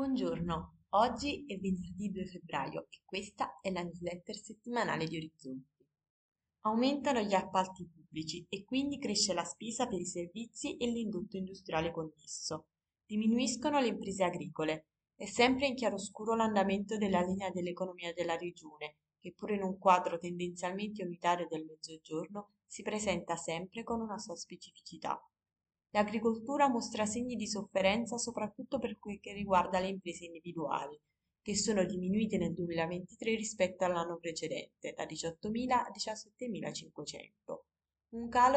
Buongiorno, oggi è venerdì 2 febbraio e questa è la newsletter settimanale di Orizzonti. Aumentano gli appalti pubblici e quindi cresce la spesa per i servizi e l'indotto industriale connesso. Diminuiscono le imprese agricole. È sempre in chiaroscuro l'andamento della linea dell'economia della regione, che pure in un quadro tendenzialmente unitario del Mezzogiorno si presenta sempre con una sua specificità. L'agricoltura mostra segni di sofferenza soprattutto per quel che riguarda le imprese individuali, che sono diminuite nel 2023 rispetto all'anno precedente, da 18.000 a 17.500. Un calo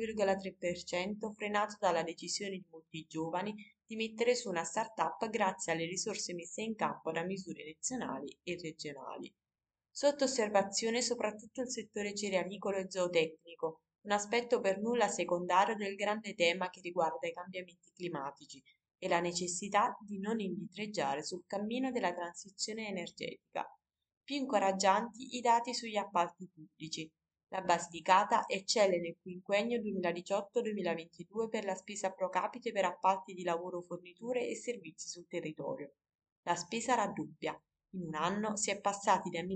dell'1,3% frenato dalla decisione di molti giovani di mettere su una start-up grazie alle risorse messe in campo da misure nazionali e regionali. Sotto osservazione soprattutto il settore cerealicolo e zootecnico, un aspetto per nulla secondario del grande tema che riguarda i cambiamenti climatici e la necessità di non indietreggiare sul cammino della transizione energetica. Più incoraggianti i dati sugli appalti pubblici. La Basilicata eccelle nel quinquennio 2018-2022 per la spesa pro capite per appalti di lavoro, forniture e servizi sul territorio. La spesa raddoppia. In un anno si è passati da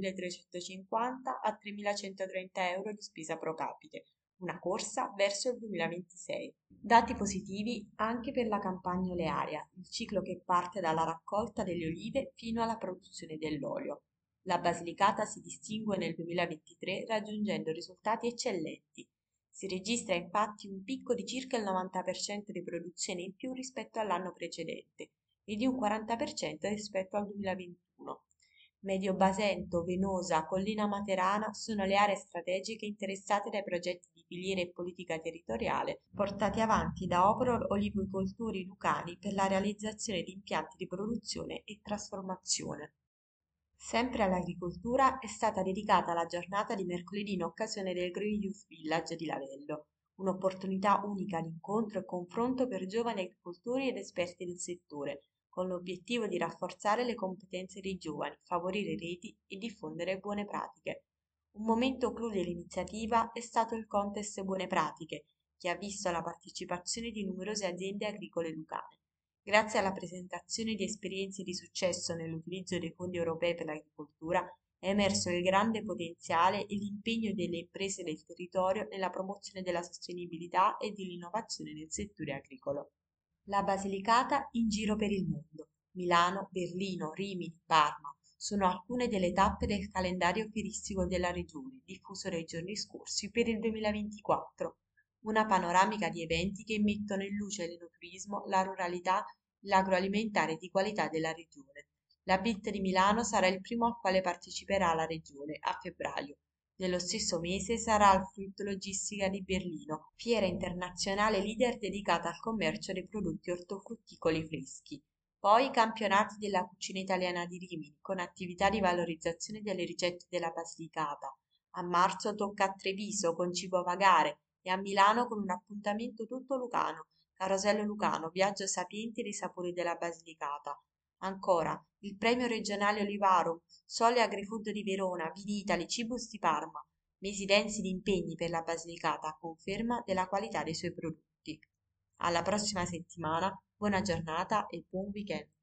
1.350 a 3.130 euro di spesa pro capite, una corsa verso il 2026. Dati positivi anche per la campagna olearia, il ciclo che parte dalla raccolta delle olive fino alla produzione dell'olio. La Basilicata si distingue nel 2023 raggiungendo risultati eccellenti. Si registra infatti un picco di circa il 90% di produzione in più rispetto all'anno precedente e di un 40% rispetto al 2021. Medio Basento, Venosa, Collina Materana sono le aree strategiche interessate dai progetti di filiera e politica territoriale portati avanti da Opro Olivicoltori Lucani per la realizzazione di impianti di produzione e trasformazione. Sempre all'agricoltura è stata dedicata la giornata di mercoledì in occasione del Green Youth Village di Lavello, un'opportunità unica di incontro e confronto per giovani agricoltori ed esperti del settore, con l'obiettivo di rafforzare le competenze dei giovani, favorire reti e diffondere buone pratiche. Un momento clou dell'iniziativa è stato il contest Buone Pratiche, che ha visto la partecipazione di numerose aziende agricole lucane. Grazie alla presentazione di esperienze di successo nell'utilizzo dei fondi europei per l'agricoltura, è emerso il grande potenziale e l'impegno delle imprese del territorio nella promozione della sostenibilità e dell'innovazione nel settore agricolo. La Basilicata in giro per il mondo. Milano, Berlino, Rimini, Parma sono alcune delle tappe del calendario fieristico della regione, diffuso nei giorni scorsi per il 2024. Una panoramica di eventi che mettono in luce l'enoturismo, la ruralità, l'agroalimentare di qualità della regione. La BIT di Milano sarà il primo al quale parteciperà la regione a febbraio. Nello stesso mese sarà al Fruit Logistica di Berlino, fiera internazionale leader dedicata al commercio dei prodotti ortofrutticoli freschi. Poi i campionati della cucina italiana di Rimini, con attività di valorizzazione delle ricette della Basilicata. A marzo tocca a Treviso con Cibo Vagare e a Milano con un appuntamento tutto lucano, Carosello Lucano, viaggio sapienti dei sapori della Basilicata. Ancora, il premio regionale Olivarum, Sole Agrifood di Verona, Vinitali, Cibus di Parma, mesi densi di impegni per la Basilicata a conferma della qualità dei suoi prodotti. Alla prossima settimana, buona giornata e buon weekend.